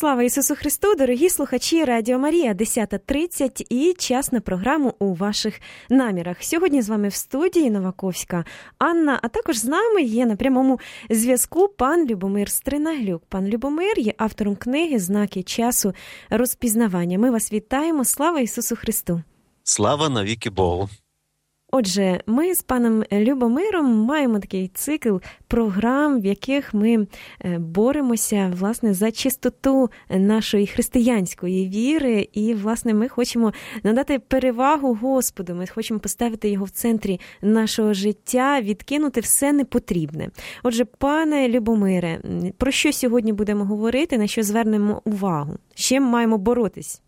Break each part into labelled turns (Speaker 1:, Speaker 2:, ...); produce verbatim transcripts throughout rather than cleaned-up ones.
Speaker 1: Слава Ісусу Христу, дорогі слухачі Радіо Марія, десята тридцять і час на програму «У ваших намірах». Сьогодні з вами в студії Новаковська Анна, а також з нами є на прямому зв'язку пан Любомир Стринаглюк. Пан Любомир є автором книги «Знаки часу розпізнавання». Ми вас вітаємо. Слава Ісусу Христу!
Speaker 2: Слава навіки Богу!
Speaker 1: Отже, ми з паном Любомиром маємо такий цикл програм, в яких ми боремося, власне, за чистоту нашої християнської віри. І, власне, ми хочемо надати перевагу Господу, ми хочемо поставити його в центрі нашого життя, відкинути все непотрібне. Отже, пане Любомире, про що сьогодні будемо говорити, на що звернемо увагу? З чим маємо боротись?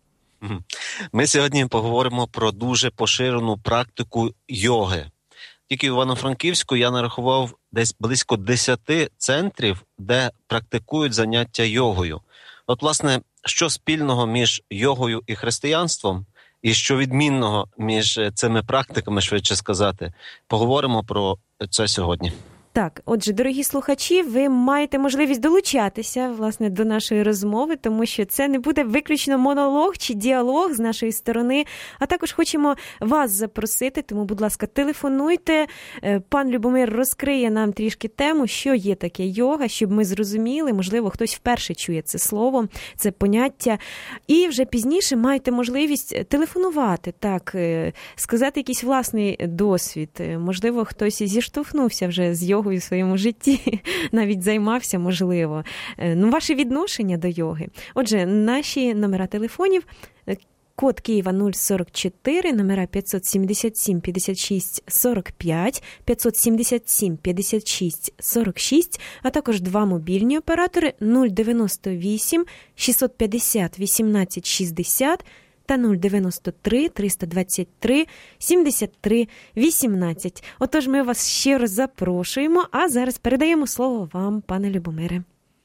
Speaker 2: Ми сьогодні поговоримо про дуже поширену практику йоги. Тільки в Івано-Франківську я нарахував десь близько десяти центрів, де практикують заняття йогою. От, власне, що спільного між йогою і християнством, і що відмінного між цими практиками, швидше сказати, поговоримо про це сьогодні.
Speaker 1: Так, отже, дорогі слухачі, ви маєте можливість долучатися, власне, до нашої розмови, тому що це не буде виключно монолог чи діалог з нашої сторони, а також хочемо вас запросити, тому, будь ласка, телефонуйте. Пан Любомир розкриє нам трішки тему, що є таке йога, щоб ми зрозуміли, можливо, хтось вперше чує це слово, це поняття, і вже пізніше маєте можливість телефонувати, так, сказати якийсь власний досвід, можливо, хтось зіштовхнувся вже з йогою в своєму житті, навіть займався, можливо. Ну, ваше відношення до йоги. Отже, наші номера телефонів: код Києва нуль сорок чотири, номера п'ятсот сімдесят сім п'ятдесят шість сорок п'ять, п'ятсот сімдесят сім п'ятдесят шість сорок шість, а також два мобільні оператори нуль дев'яносто вісім шістсот п'ятдесят вісімнадцять шістдесят та нуль дев'яносто три триста двадцять три сімдесят три вісімнадцять. Отож, ми вас щиро запрошуємо, а зараз передаємо слово вам, пане Любомире.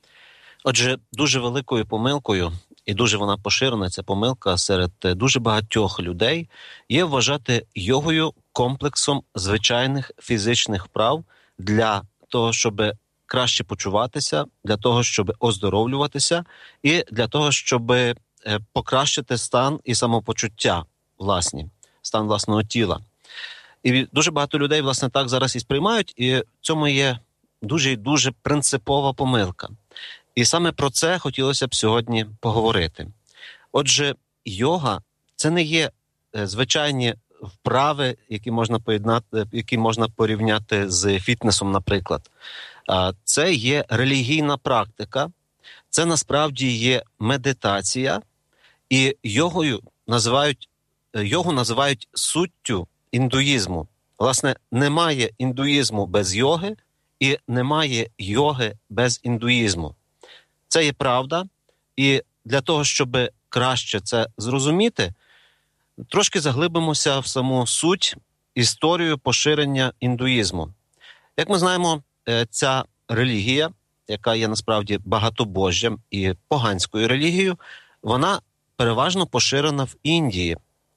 Speaker 2: Отже, дуже великою помилкою, і дуже вона поширена, ця помилка серед дуже багатьох людей, є вважати йогою комплексом звичайних фізичних вправ для того, щоб краще почуватися, для того, щоб оздоровлюватися і для того, щоб покращити стан і самопочуття власні, стан власного тіла. І дуже багато людей, власне, так зараз і сприймають, і в цьому є дуже і дуже принципова помилка. І саме про це хотілося б сьогодні поговорити. Отже, йога – це не є звичайні вправи, які можна поєднати, які можна порівняти з фітнесом, наприклад. Це є релігійна практика, це насправді є медитація, і йогою називають, йогу називають суттю індуїзму. Власне, немає індуїзму без йоги і немає йоги без індуїзму. Це є правда, і для того, щоб краще це зрозуміти, трошки заглибимося в саму суть, історію поширення індуїзму. Як ми знаємо, ця релігія, яка є насправді багатобожжям і поганською релігією, вона переважно поширена в Індії.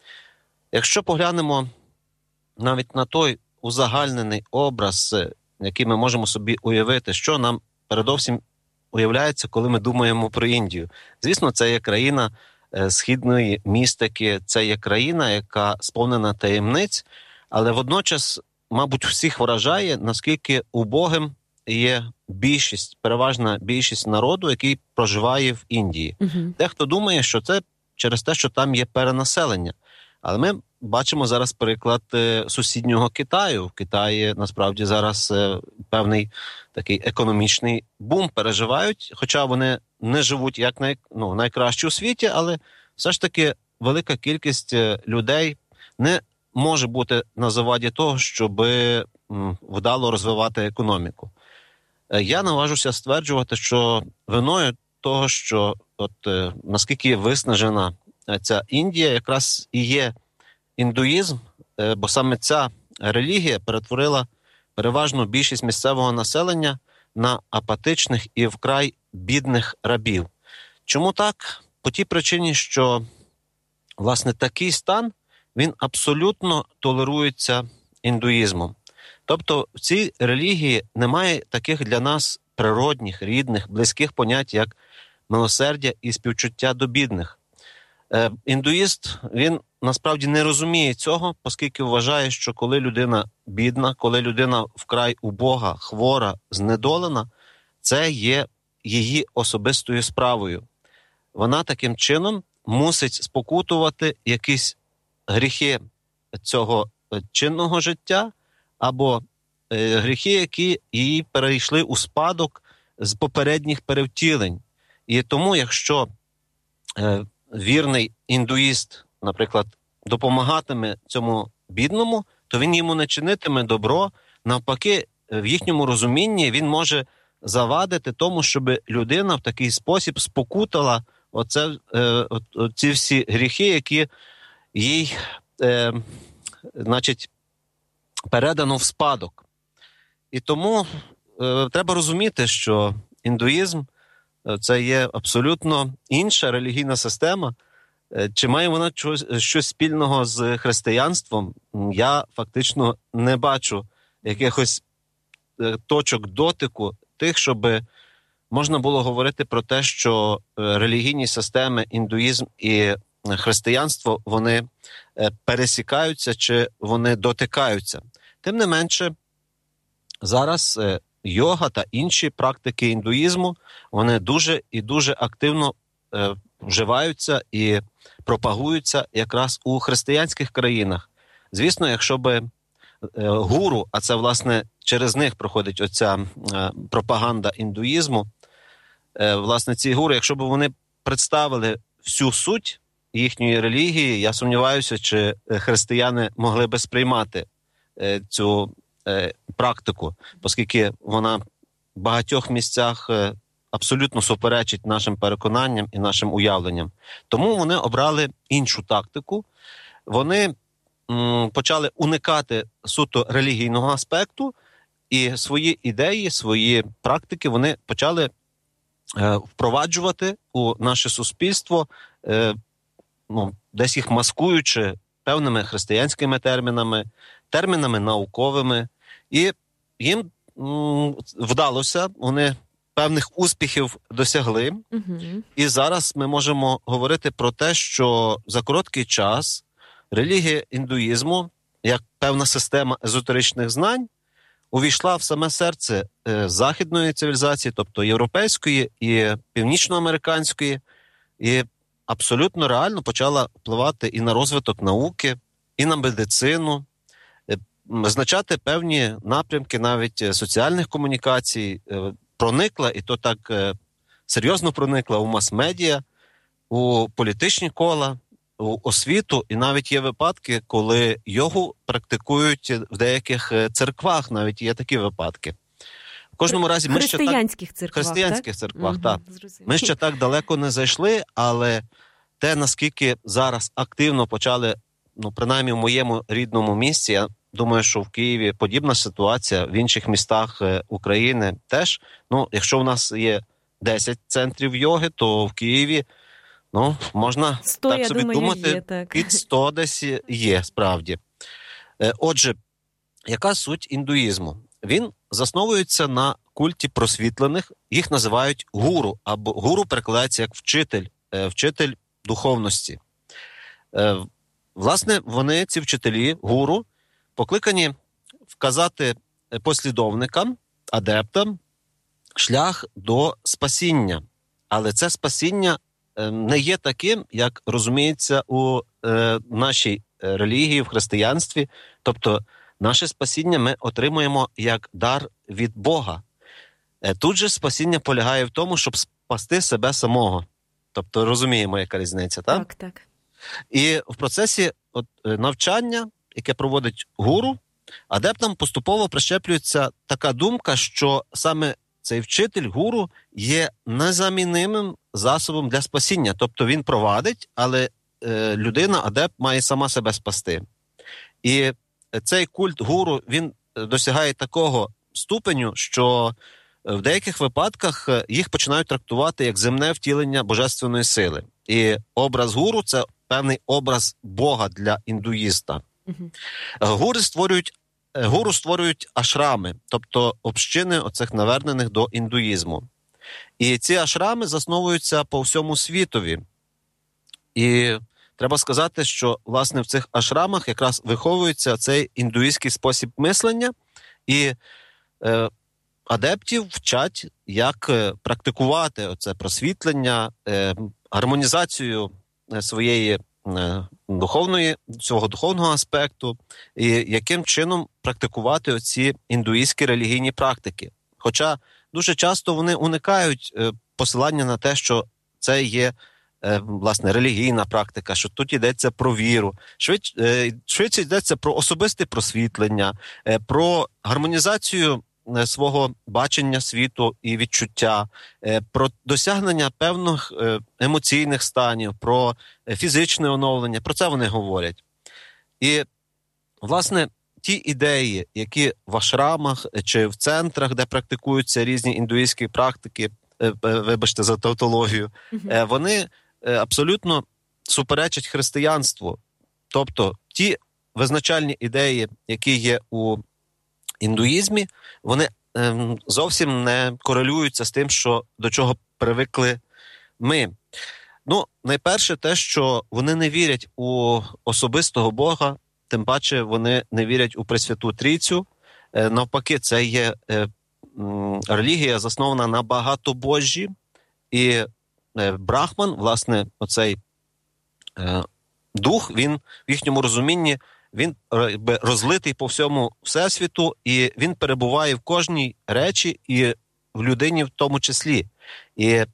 Speaker 2: Якщо поглянемо навіть на той узагальнений образ, який ми можемо собі уявити, що нам передовсім уявляється, коли ми думаємо про Індію. Звісно, це є країна східної містики, це є країна, яка сповнена таємниць, але водночас, мабуть, всіх вражає, наскільки убогим є більшість, переважна більшість народу, який проживає в Індії. Uh-huh. Дехто думає, що це через те, що там є перенаселення. Але ми бачимо зараз приклад сусіднього Китаю. В Китаї, насправді, зараз певний такий економічний бум переживають, хоча вони не живуть як най, ну, найкраще у світі, але все ж таки велика кількість людей не може бути на заваді того, щоб вдало розвивати економіку. Я наважуся стверджувати, що виною того, що от, наскільки виснажена ця Індія, якраз і є індуїзм, бо саме ця релігія перетворила переважну більшість місцевого населення на апатичних і вкрай бідних рабів. Чому так? По тій причині, що, власне, такий стан, він абсолютно толерується індуїзмом. Тобто в цій релігії немає таких для нас природних, рідних, близьких понять, як милосердя і співчуття до бідних. Е, індуїст, він насправді не розуміє цього, оскільки вважає, що коли людина бідна, коли людина вкрай убога, хвора, знедолена, це є її особистою справою. Вона таким чином мусить спокутувати якісь гріхи цього чинного життя або е, гріхи, які їй перейшли у спадок з попередніх перевтілень. І тому, якщо е, вірний індуїст, наприклад, допомагатиме цьому бідному, то він йому не чинитиме добро. Навпаки, в їхньому розумінні він може завадити тому, щоб людина в такий спосіб спокутала оце, е, ці всі гріхи, які їй е, значить, передано в спадок. І тому е, треба розуміти, що індуїзм – це є абсолютно інша релігійна система. Чи має вона щось, щось спільного з християнством? Я фактично не бачу якихось точок дотику тих, щоб можна було говорити про те, що релігійні системи, індуїзм і християнство, вони пересікаються чи вони дотикаються. Тим не менше, зараз йога та інші практики індуїзму, вони дуже і дуже активно вживаються і пропагуються якраз у християнських країнах. Звісно, якщо би гуру, а це, власне, через них проходить оця пропаганда індуїзму, власне, ці гуру, якщо б вони представили всю суть їхньої релігії, я сумніваюся, чи християни могли би сприймати цю практику, оскільки вона в багатьох місцях абсолютно суперечить нашим переконанням і нашим уявленням. Тому вони обрали іншу тактику. Вони м, почали уникати суто релігійного аспекту і свої ідеї, свої практики вони почали е, впроваджувати у наше суспільство, е, ну, десь їх маскуючи певними християнськими термінами, термінами науковими. І їм м, вдалося, вони певних успіхів досягли. Угу. І зараз ми можемо говорити про те, що за короткий час релігія індуїзму, як певна система езотеричних знань, увійшла в саме серце е, західної цивілізації, тобто європейської і північноамериканської, і абсолютно реально почала впливати і на розвиток науки, і на медицину, е, визначати певні напрямки навіть соціальних комунікацій, е, проникла, і то так е, серйозно проникла у мас-медіа, у політичні кола, у освіту, і навіть є випадки, коли йогу практикують в деяких церквах, навіть є такі випадки. В кожному разі ми ще так...
Speaker 1: Християнських церквах,
Speaker 2: Християнських церквах,
Speaker 1: угу,
Speaker 2: так. Ми ще так далеко не зайшли, але те, наскільки зараз активно почали, ну, принаймні в моєму рідному місті, я думаю, що в Києві подібна ситуація, в інших містах України теж. Ну, якщо в нас є десять центрів йоги, то в Києві, ну, можна сто, так собі думаю, думати, є, так. Під сто десь є, справді. Отже, яка суть індуїзму? Він засновується на культі просвітлених, їх називають гуру, або гуру перекладається як вчитель, вчитель духовності. Власне, вони, ці вчителі, гуру, покликані вказати послідовникам, адептам, шлях до спасіння. Але це спасіння не є таким, як розуміється у е, нашій релігії, в християнстві. Тобто наше спасіння ми отримуємо як дар від Бога. Е, тут же спасіння полягає в тому, щоб спасти себе самого. Тобто розуміємо, яка різниця, так?
Speaker 1: Так, так.
Speaker 2: І в процесі от, навчання, яке проводить гуру, адептам поступово прищеплюється така думка, що саме цей вчитель, гуру, є незамінимим засобом для спасіння. Тобто він провадить, але е, людина, адепт, має сама себе спасти. І цей культ гуру, він досягає такого ступеню, що в деяких випадках їх починають трактувати як земне втілення божественної сили. І образ гуру – це певний образ Бога для індуїста. Угу. Гури створюють Гуру створюють ашрами, тобто общини оцих навернених до індуїзму. І ці ашрами засновуються по всьому світові. І треба сказати, що, власне, в цих ашрамах якраз виховується цей індуїстський спосіб мислення, і е, адептів вчать, як е, практикувати оце просвітлення, е, гармонізацію е, своєї е, духовної, цього духовного аспекту, і яким чином практикувати оці індуїстські релігійні практики. Хоча дуже часто вони уникають е, посилання на те, що це є власне, релігійна практика, що тут йдеться про віру, швидше, швидше йдеться про особисте просвітлення, про гармонізацію свого бачення світу і відчуття, про досягнення певних емоційних станів, про фізичне оновлення, про це вони говорять. І, власне, ті ідеї, які в ашрамах чи в центрах, де практикуються різні індуїстські практики, вибачте за тавтологію, mm-hmm. вони абсолютно суперечать християнству. Тобто ті визначальні ідеї, які є у індуїзмі, вони ем, зовсім не корелюються з тим, що, до чого привикли ми. Ну, найперше те, що вони не вірять у особистого Бога, тим паче вони не вірять у Пресвяту Трійцю. Е, навпаки, це є е, м, релігія, заснована на багатобожжі, і Брахман, власне, оцей е, дух, він в їхньому розумінні, він розлитий по всьому всесвіту, і він перебуває в кожній речі і в людині в тому числі. І,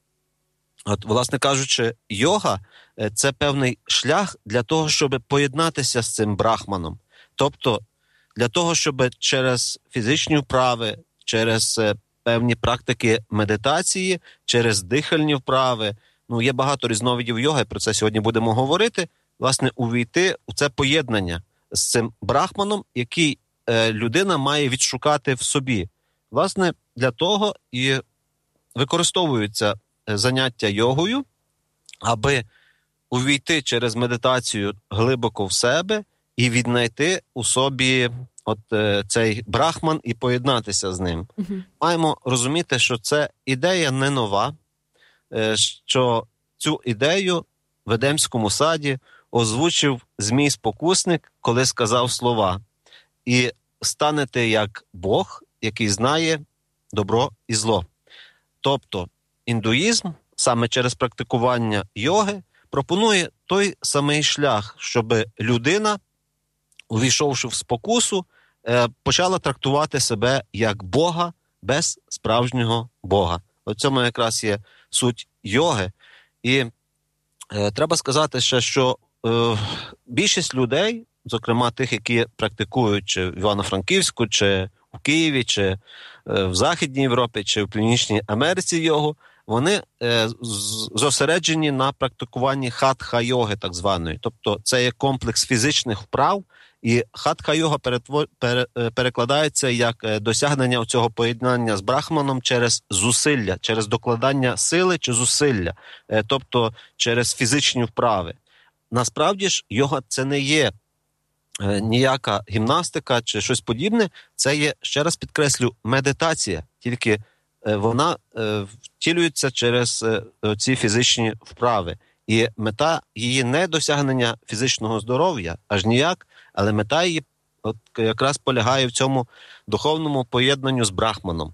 Speaker 2: от, власне кажучи, йога – це певний шлях для того, щоб поєднатися з цим брахманом. Тобто, для того, щоб через фізичні вправи, через певні практики медитації, через дихальні вправи, ну, є багато різновидів йоги, про це сьогодні будемо говорити, власне, увійти у це поєднання з цим брахманом, який е, людина має відшукати в собі. Власне, для того і використовуються заняття йогою, аби увійти через медитацію глибоко в себе і віднайти у собі от е, цей брахман і поєднатися з ним. Uh-huh. Маємо розуміти, що це ідея не нова, е, що цю ідею в Едемському саді озвучив Змій-спокусник, коли сказав слова: «І станете як Бог, який знає добро і зло». Тобто індуїзм саме через практикування йоги пропонує той самий шлях, щоб людина, увійшовши в спокусу, почала трактувати себе як Бога без справжнього Бога. У цьому якраз є суть йоги. І е, треба сказати ще, що е, більшість людей, зокрема тих, які практикують чи в Івано-Франківську, чи у Києві, чи е, в Західній Європі, чи в Північній Америці йогу, вони е, зосереджені на практикуванні хатха-йоги так званої. Тобто це є комплекс фізичних вправ, і хатха-йога перетвор... пере... перекладається як досягнення цього поєднання з брахманом через зусилля, через докладання сили чи зусилля, тобто через фізичні вправи. Насправді ж йога це не є ніяка гімнастика чи щось подібне, це є, ще раз підкреслю, медитація, тільки вона втілюється через ці фізичні вправи. І мета її не досягнення фізичного здоров'я, аж ніяк, але мета її от якраз полягає в цьому духовному поєднанню з брахманом.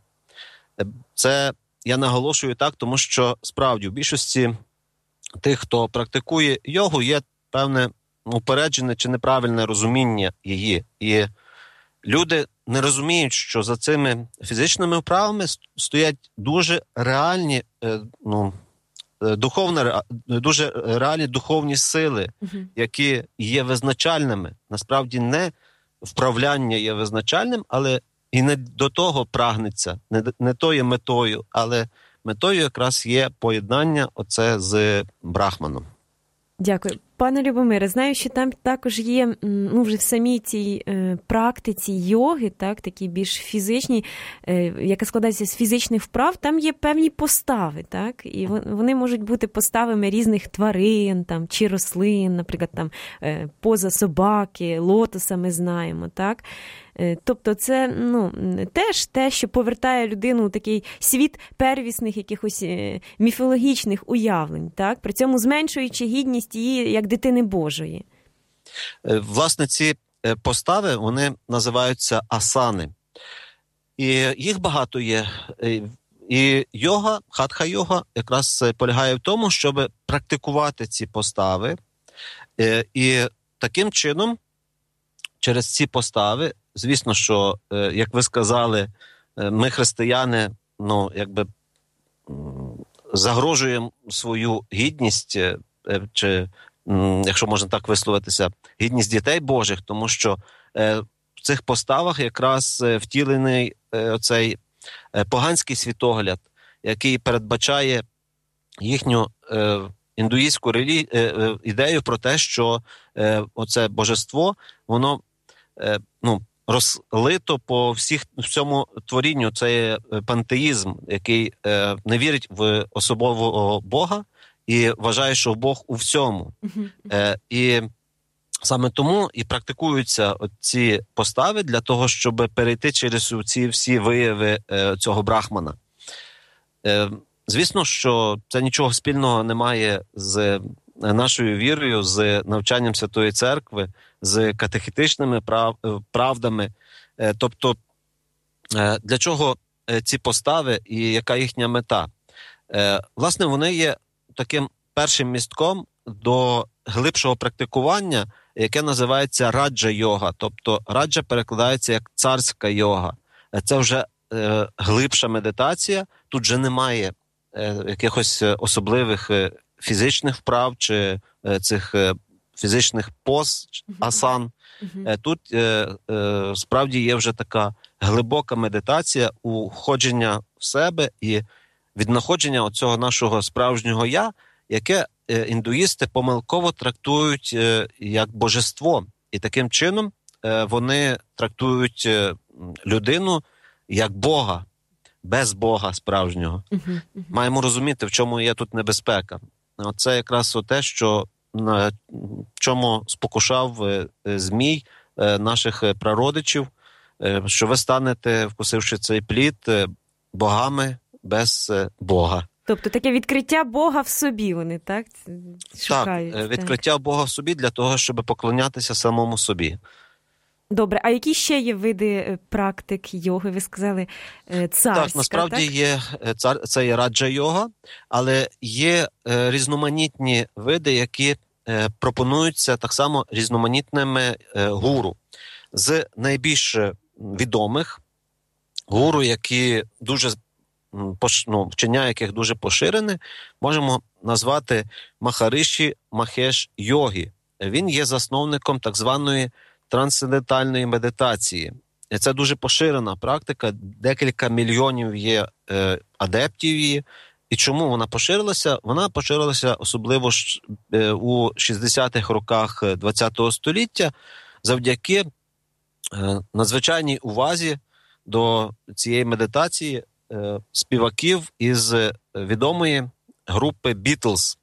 Speaker 2: Це я наголошую так, тому що справді в більшості тих, хто практикує йогу, є певне упереджене чи неправильне розуміння її. І люди не розуміють, що за цими фізичними вправами стоять дуже реальні, ну, духовна, дуже реальні духовні сили, uh-huh. які є визначальними. Насправді не вправляння є визначальним, але і не до того прагнеться, не, не то є метою, але метою якраз є поєднання оце з брахманом.
Speaker 1: Дякую. Пане Любомире, знаю, що там також є, ну, вже в самій цій е, практиці йоги, так, такі більш фізичні, е, яка складається з фізичних вправ, там є певні постави, так, і вони можуть бути поставами різних тварин, там, чи рослин, наприклад, там, е, поза собаки, лотоса ми знаємо, так. Тобто це, ну, теж те, що повертає людину у такий світ первісних якихось міфологічних уявлень, так? При цьому зменшуючи гідність її як дитини Божої.
Speaker 2: Власне, ці постави, вони називаються асани. І їх багато є. І йога, хатха-йога якраз полягає в тому, щоб практикувати ці постави. І таким чином, через ці постави, звісно, що, як ви сказали, ми, християни, ну, якби загрожуємо свою гідність, чи, якщо можна так висловитися, гідність дітей Божих, тому що в цих поставах якраз втілений оцей поганський світогляд, який передбачає їхню індуїстську релі... ідею про те, що оце божество, воно, ну, розлито по всіх, всьому творінню. Це є пантеїзм, який е, не вірить в особового Бога і вважає, що Бог у всьому. Е, і саме тому і практикуються ці постави для того, щоб перейти через ці всі вияви е, цього брахмана. Е, звісно, що це нічого спільного не має з нашою вірою, з навчанням Святої Церкви, з катехетичними прав, правдами. Тобто, для чого ці постави і яка їхня мета? Власне, вони є таким першим містком до глибшого практикування, яке називається раджа-йога. Тобто, раджа перекладається як царська йога. Це вже глибша медитація, тут вже немає якихось особливих фізичних вправ чи цих фізичних поз, асан. Uh-huh. Тут е, е, справді є вже така глибока медитація у входження в себе і віднаходження оцього нашого справжнього «я», яке е, індуїсти помилково трактують е, як божество. І таким чином е, вони трактують е, людину як Бога, без Бога справжнього. Uh-huh. Uh-huh. Маємо розуміти, в чому є тут небезпека. Це якраз те, що на чому спокушав Змій наших прародичів, що ви станете, вкусивши цей плід, богами без Бога.
Speaker 1: Тобто таке відкриття Бога в собі вони, так? Шукають.
Speaker 2: Так, відкриття так. Бога в собі для того, щоб поклонятися самому собі.
Speaker 1: Добре, а які ще є види практик йоги? Ви сказали царська,
Speaker 2: так? Насправді
Speaker 1: так?
Speaker 2: є, це є раджа-йога, але є різноманітні види, які пропонуються так само різноманітними гуру. З найбільш відомих гуру, які дуже, ну, вчення яких дуже поширене, можемо назвати Махариші Махеш Йогі. Він є засновником так званої трансцендентальної медитації. Це дуже поширена практика, декілька мільйонів є е, адептів її. І чому вона поширилася? Вона поширилася особливо ж е, у шістдесятих роках ХХ століття завдяки е, надзвичайній увазі до цієї медитації е, співаків із відомої групи Beatles.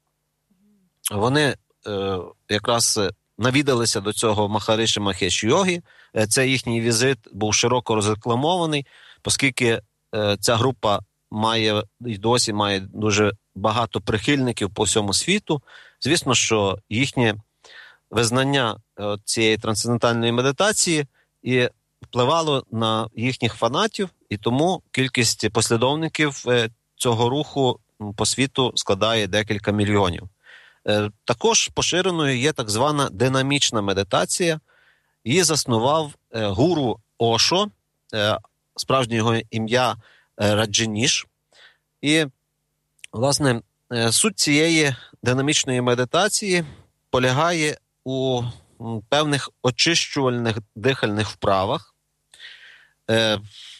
Speaker 2: Вони е, якраз навідалися до цього Махариші Махеш Йогі. Це їхній візит був широко розрекламований, оскільки е, ця група має і досі має дуже багато прихильників по всьому світу. Звісно, що їхнє визнання е, цієї трансцендентальної медитації і впливало на їхніх фанатів, і тому кількість послідовників е, цього руху по світу складає декілька мільйонів. Е, також поширеною є так звана динамічна медитація. Її заснував е, гуру Ошо, е, справжнє його ім'я е, Раджаніш. І, власне, е, суть цієї динамічної медитації полягає у м, певних очищувальних дихальних вправах. Е,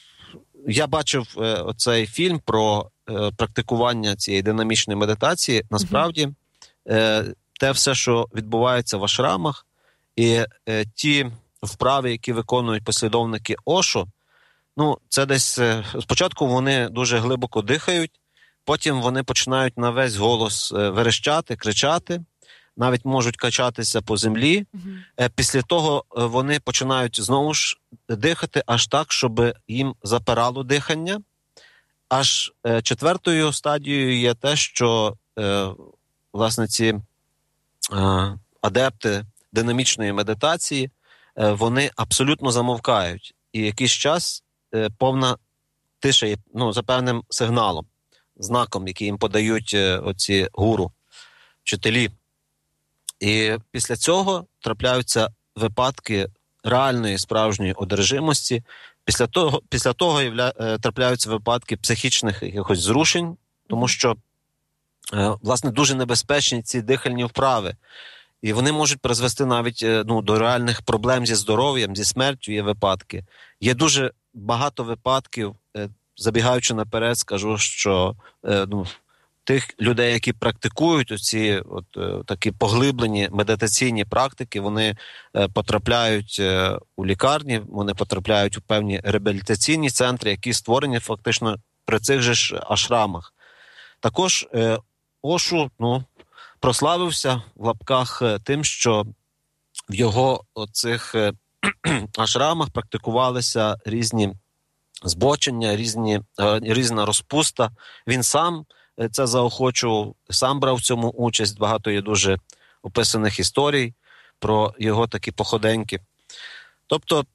Speaker 2: я бачив е, оцей фільм про е, практикування цієї динамічної медитації. Насправді, е, те все, що відбувається в ашрамах, і е, ті вправи, які виконують послідовники Ошо, ну, це десь, е, спочатку вони дуже глибоко дихають, потім вони починають на весь голос е, верещати, кричати, навіть можуть качатися по землі. Mm-hmm. Е, після того е, вони починають знову ж дихати аж так, щоб їм запирало дихання. Аж е, четвертою стадією є те, що е, власне ці е, адепти динамічної медитації, е, вони абсолютно замовкають. І якийсь час е, повна тиша є, ну, за певним сигналом, знаком, який їм подають е, оці гуру, вчителі. І після цього трапляються випадки реальної справжньої одержимості. Після того, після того явля, е, трапляються випадки психічних якихось зрушень, тому що, е, власне, дуже небезпечні ці дихальні вправи. І вони можуть призвести навіть е, ну, до реальних проблем зі здоров'ям, зі смертю є випадки. Є дуже багато випадків, е, забігаючи наперед, скажу, що е, ну, тих людей, які практикують оці от, е, такі поглиблені медитаційні практики, вони е, потрапляють е, у лікарні, вони потрапляють у певні реабілітаційні центри, які створені фактично при цих же ж ашрамах. Також е, Ошу, ну, прославився в лапках е, тим, що в його оцих е, ашрамах практикувалися різні збочення, різні, е, різна розпуста. Він сам це заохочував, сам брав в цьому участь, багато є дуже описаних історій про його такі походеньки. Тобто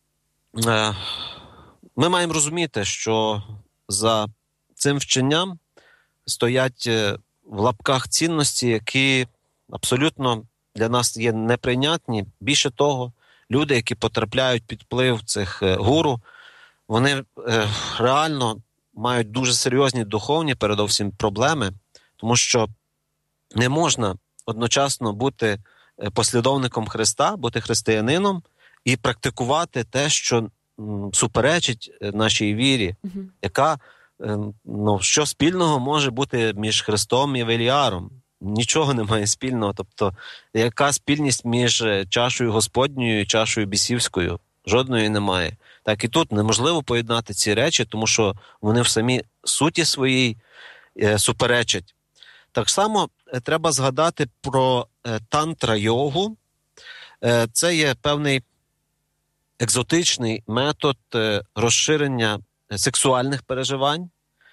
Speaker 2: ми маємо розуміти, що за цим вченням стоять в лапках цінності, які абсолютно для нас є неприйнятні. Більше того, люди, які потрапляють під вплив цих гуру, вони реально мають дуже серйозні духовні, передовсім, проблеми, тому що не можна одночасно бути послідовником Христа, бути християнином і практикувати те, що м, суперечить нашій вірі, mm-hmm. яка, ну, що спільного може бути між Христом і Веліаром? Нічого немає спільного. Тобто, яка спільність між чашою Господньою і чашою бісівською? Жодної немає. Так і тут неможливо поєднати ці речі, тому що вони в самій суті своїй е, суперечать. Так само е, треба згадати про е, тантра-йогу. Е, це є певний екзотичний метод е, розширення сексуальних переживань.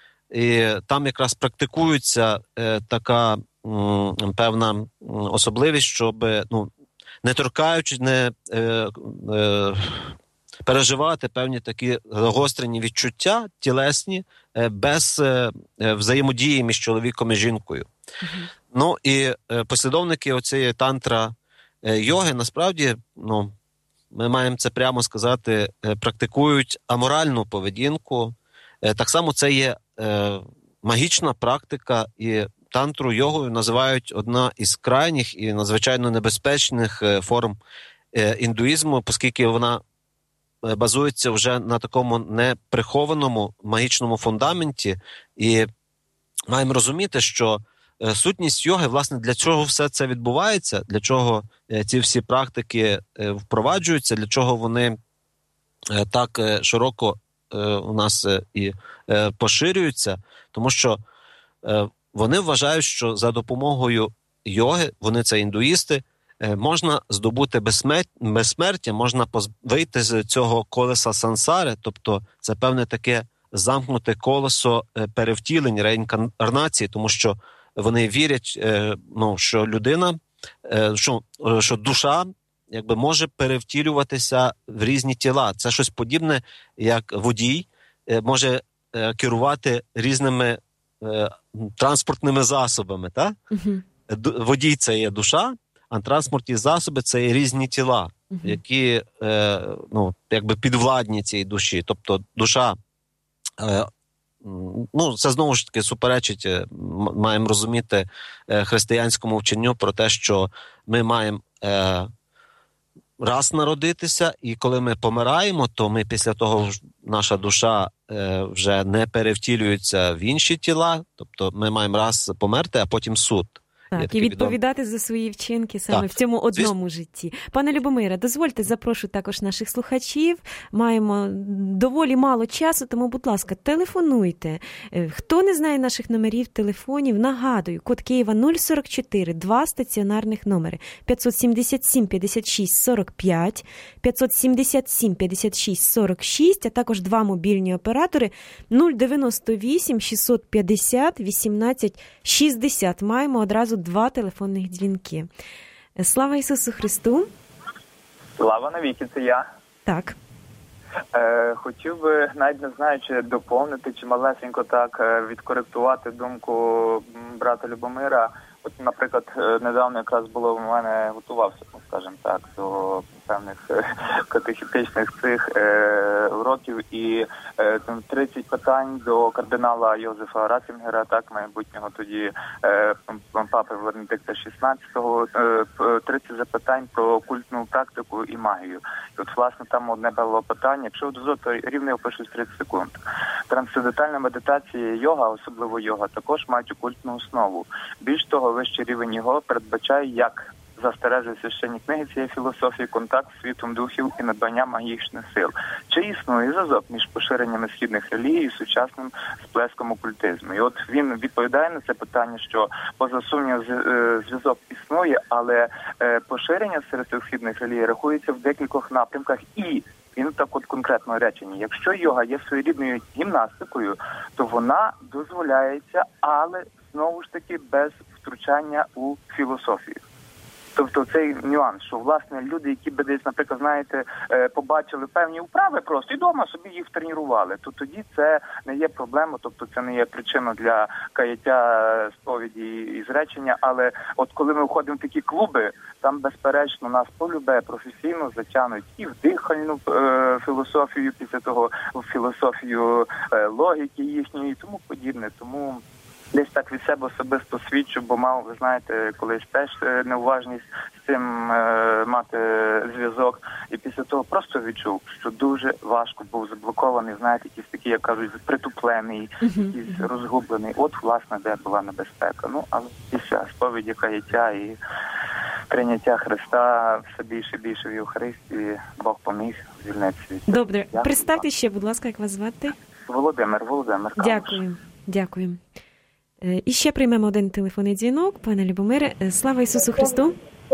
Speaker 2: І там якраз практикується е, така м, певна особливість, щоб, ну, не торкаючи, не е, е, переживати певні такі загострені відчуття тілесні е, без е, взаємодії між чоловіком і жінкою. Mm-hmm. Ну і е, послідовники оцієї тантра-йоги, насправді, ну, ми маємо це прямо сказати, е, практикують аморальну поведінку. Е, так само це є е, магічна практика, і тантру-йогою називають одна із крайніх і надзвичайно небезпечних е, форм е, індуїзму, оскільки вона базується вже на такому неприхованому магічному фундаменті. І маємо розуміти, що е, сутність йоги, власне, для чого все це відбувається, для чого е, ці всі практики е, впроваджуються, для чого вони е, так е, широко е, у нас е, і е, поширюються, тому що е, вони вважають, що за допомогою йоги, вони це індуїсти, можна здобути безсмертя, можна вийти з цього колеса сансари, тобто це певне таке замкнуте колесо перевтілень, реінкарнації, тому що вони вірять, ну, що людина, що, що душа якби може перевтілюватися в різні тіла. Це щось подібне, як водій може керувати різними транспортними засобами. Так? Uh-huh. Водій – це є душа, а транспортні засоби – це є різні тіла, uh-huh. які е, ну, якби підвладні цій душі. Тобто душа, е, ну, це знову ж таки суперечить, маємо розуміти, е, християнському вченню про те, що ми маємо е, раз народитися, і коли ми помираємо, то ми після того, наша душа е, вже не перевтілюється в інші тіла, тобто ми маємо раз померти, а потім суд.
Speaker 1: Так, і відповідати відом... за свої вчинки саме так. в цьому одному Звіс... житті. Пане Любомире, дозвольте, запрошу також наших слухачів. Маємо доволі мало часу, тому, будь ласка, телефонуйте. Хто не знає наших номерів телефонів, нагадую, код Києва нуль сорок чотири, два стаціонарних номери п'ятсот сімдесят сім п'ятдесят шість сорок п'ять, п'ятсот сімдесят сім п'ятдесят шість сорок шість, а також два мобільні оператори нуль дев'яносто вісім шістсот п'ятдесят вісімнадцять шістдесят. Маємо одразу два телефонних дзвінки. Слава Ісусу Христу!
Speaker 3: Слава навіки, це я.
Speaker 1: Так.
Speaker 3: Е, хотів би, навіть не знаю, чи доповнити, чи малесенько так відкоректувати думку брата Любомира. От, наприклад, недавно якраз було в мене, готувався, скажімо так, до певних катехетичних цих е, уроків, і е, там тридцять питань до кардинала Йозефа Ратцингера, так, майбутнього тоді е, папи Венедикта шістнадцятого, е, тридцять запитань про культну практику і магію. І от, власне, там одне було питання, якщо дозволити, то рівно я опишу тридцять секунд. Трансцендентальна медитація і йога, особливо йога, також мають окультну основу. Більш того, вищий рівень його передбачає, як застережує священні книги цієї філософії, контакт з світом духів і надбання магічних сил. Чи існує зв'язок між поширеннями східних релігій і сучасним сплеском окультизму? І от він відповідає на це питання, що поза сумнівом зв'язок існує, але поширення серед східних релігій рахується в декількох напрямках. І він так от конкретно речення: якщо йога є своєрідною гімнастикою, то вона дозволяється, але знову ж таки без втручання у філософію. Тобто цей нюанс, що, власне, люди, які би десь, наприклад, знаєте, побачили певні вправи просто і вдома собі їх тренували, то тоді це не є проблема, тобто це не є причина для каяття, сповіді і зречення. Але от коли ми входимо в такі клуби, там, безперечно, нас полюбе професійно затягнуть і в дихальну е, філософію, після того в філософію е, логіки їхньої і тому подібне. Тому десь так від себе особисто свідчу, бо мав, ви знаєте, колись теж неуважність з цим е, мати зв'язок. І після того просто відчув, що дуже важко був заблокований, знаєте, якийсь такий, як кажуть, притуплений, якийсь розгублений. От, власне, де була небезпека. Ну, але після сповіді, каяття і прийняття Христа все більше і більше в Євхаристії, Бог поміг звільнитися.
Speaker 1: Добре. Представте ще, будь ласка, як вас звати?
Speaker 3: Володимир, Володимир.
Speaker 1: Дякую, дякую. І ще приймемо один телефонний дзвінок. Пане Любомире, слава Ісусу Христу!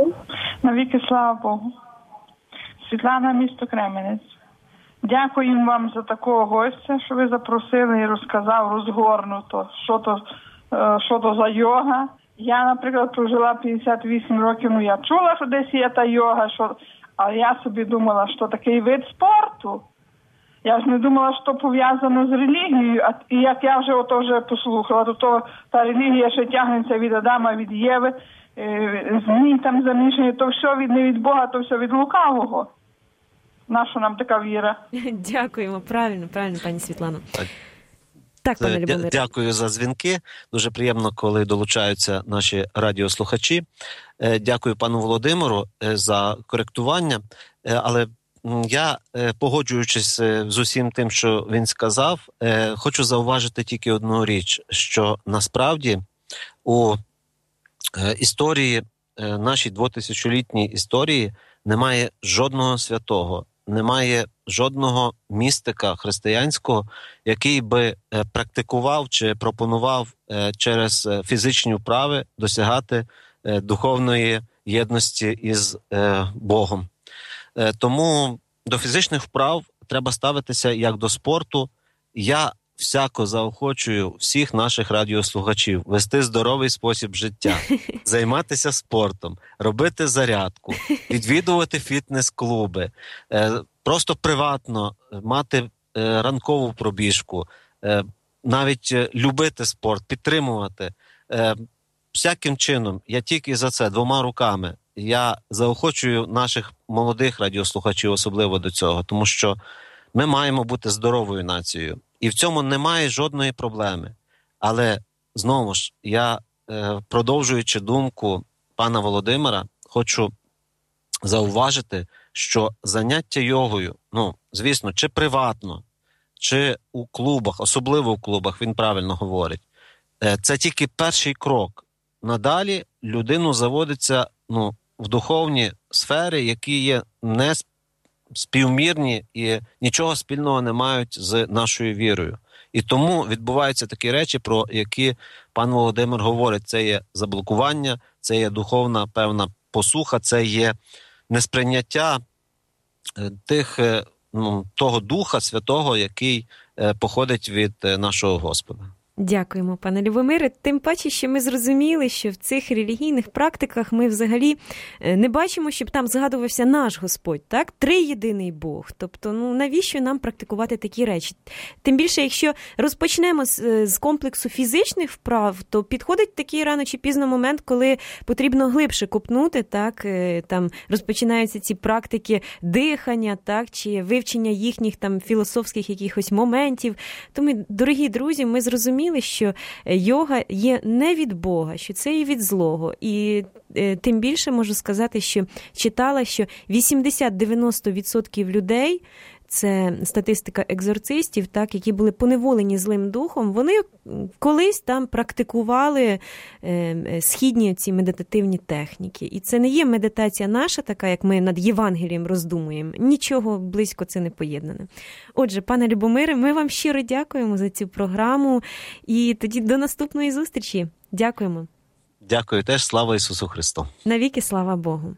Speaker 4: Навіки слава Богу! Світлана, місто Кременець. Дякую вам за такого гостя, що ви запросили і розказав розгорнуто, що то, що то за йога. Я, наприклад, прожила п'ятдесят вісім років, ну я чула, що десь є та йога, що... але я собі думала, що такий вид спорту. Я ж не думала, що пов'язано з релігією, а і як я вже ото вже послухала, то, то та релігія ще тягнеться від Адама, від Єви, змій там замішані, то все від, не від Бога, то все від лукавого. Наша нам така віра.
Speaker 1: Дякуємо, правильно, правильно, пані Світлано.
Speaker 2: Так,
Speaker 1: так пане Любомире.
Speaker 2: Дякую за дзвінки. Дуже приємно, коли долучаються наші радіослухачі. Дякую пану Володимиру за коректування, але я, погоджуючись з усім тим, що він сказав, хочу зауважити тільки одну річ, що насправді у історії, нашій двотисячолітній історії, немає жодного святого, немає жодного містика християнського, який би практикував чи пропонував через фізичні вправи досягати духовної єдності із Богом. Тому до фізичних вправ треба ставитися як до спорту. Я всяко заохочую всіх наших радіослухачів вести здоровий спосіб життя, займатися спортом, робити зарядку, відвідувати фітнес-клуби, просто приватно мати ранкову пробіжку, навіть любити спорт, підтримувати. Всяким чином, я тільки за це, двома руками, я заохочую наших молодих радіослухачів особливо до цього, тому що ми маємо бути здоровою нацією. І в цьому немає жодної проблеми. Але, знову ж, я, продовжуючи думку пана Володимира, хочу зауважити, що заняття йогою, ну, звісно, чи приватно, чи у клубах, особливо у клубах, він правильно говорить, це тільки перший крок надалі людину заводиться, ну, в духовні сфери, які є не співмірні і нічого спільного не мають з нашою вірою. І тому відбуваються такі речі, про які пан Володимир говорить. Це є заблокування, це є духовна певна посуха, це є несприйняття тих, ну, того Духа Святого, який походить від нашого Господа.
Speaker 1: Дякуємо, пане Любомире. Тим паче, що ми зрозуміли, що в цих релігійних практиках ми взагалі не бачимо, щоб там згадувався наш Господь, так? Триєдиний Бог. Тобто, ну, навіщо нам практикувати такі речі? Тим більше, якщо розпочнемо з, з комплексу фізичних вправ, то підходить такий рано чи пізно момент, коли потрібно глибше копнути, так? Там розпочинаються ці практики дихання, так? Чи вивчення їхніх там філософських якихось моментів. Тому, дорогі друзі, ми зрозуміли, що йога є не від Бога, що це і від злого. І е, тим більше можу сказати, що читала, що вісімдесят-дев'яносто відсотків людей, це статистика екзорцистів, так, які були поневолені злим духом, вони колись там практикували е, східні ці медитативні техніки. І це не є медитація наша, така, як ми над Євангелієм роздумуємо. Нічого близько це не поєднане. Отже, пане Любомире, ми вам щиро дякуємо за цю програму. І тоді до наступної зустрічі. Дякуємо.
Speaker 2: Дякую теж. Слава Ісусу Христу.
Speaker 1: Навіки слава Богу.